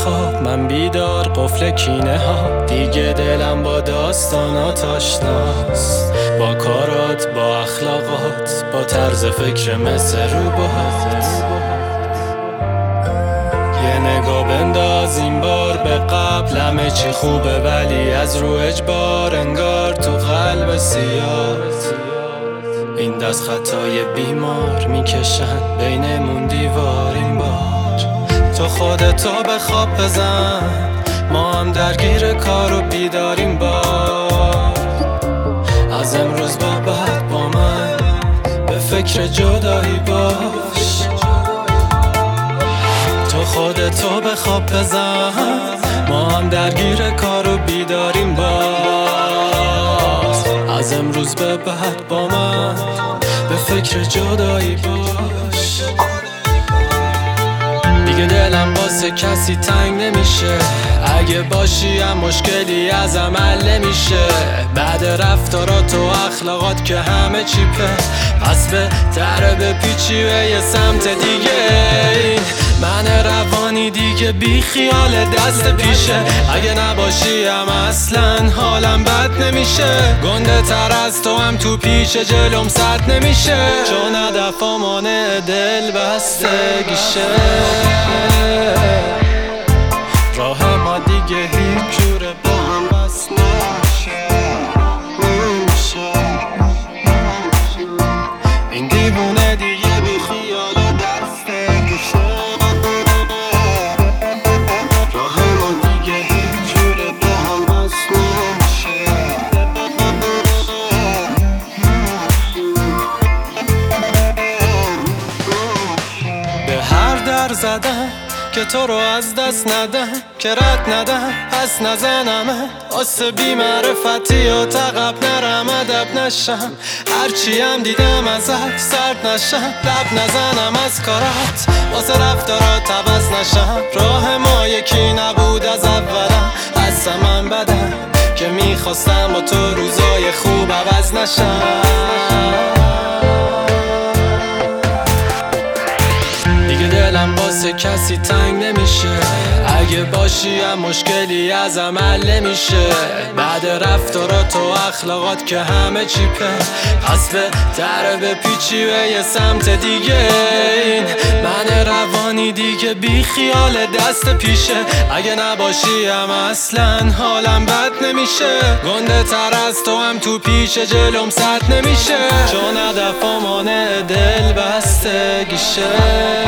خواب من بیدار قفل کینه ها. دیگه دلم با داستانات آشناست، با کارات، با اخلاقات، با طرز فکر مثل روبات. یه نگاه بنداز این بار به قبل، همه چی خوبه ولی از رو اجبار انگار تو قلب سیاه. این دست خطای بیمار میکشن بینمون دیوار. این بار تو خودتو به خواب بزن، ما هم درگیر کار و بیداریم. بار از امروز به بعد با من به فکر جدایی باش. تو خودتو به خواب بزن، ما هم درگیر کار و بیداریم. باز از امروز به بعد با من به فکر جدایی باش. دیگه دلم واسه کسی تنگ نمیشه، اگه باشی هم مشکلی از عمل نمیشه. بعد رفتارات و اخلاقات که همه چیپه، پس به تره به پیچی به یه سمت دیگه. این من روانی دیگه بی خیال دست پیشه، اگه نباشی هم اصلا حالم بد نمیشه. گنده تر از تو هم تو پیش جلوم سد نمیشه، چون هدف مانع دل بستگیشه. راه ما دیگه هیچ جوره با هم بس نمیشه. این دیوونه دیگه بی خیال دستگیشه. راه ما دیگه هیچ جوره با هم بس نمیشه. به هر در زدن که تو رو از دست ندم، که رد ندم پس نزنمه. واسه بی معرفتی و تقب نرم ادب نشم، هرچی هم دیدم ازت سرد نشم. لب نزنم از کارات واسه رفتارات عوض نشم. راه ما یکی نبود از اولم، اصلا من بدم که میخواستم با تو روزای خوب عوض نشم. دلم واسه کسی تنگ نمیشه، اگه باشی هم مشکلی از عمل نمیشه. بعد رفتارات و اخلاقات که همه چیپه، پس به تره به پیچی به یه سمت دیگه. این من روانی دیگه بی خیال دست پیشه، اگه نباشی هم اصلا حالم بد نمیشه. گنده تر از تو هم تو پیش جلوم سد نمیشه، چون هدف مانع دل بستگیشه.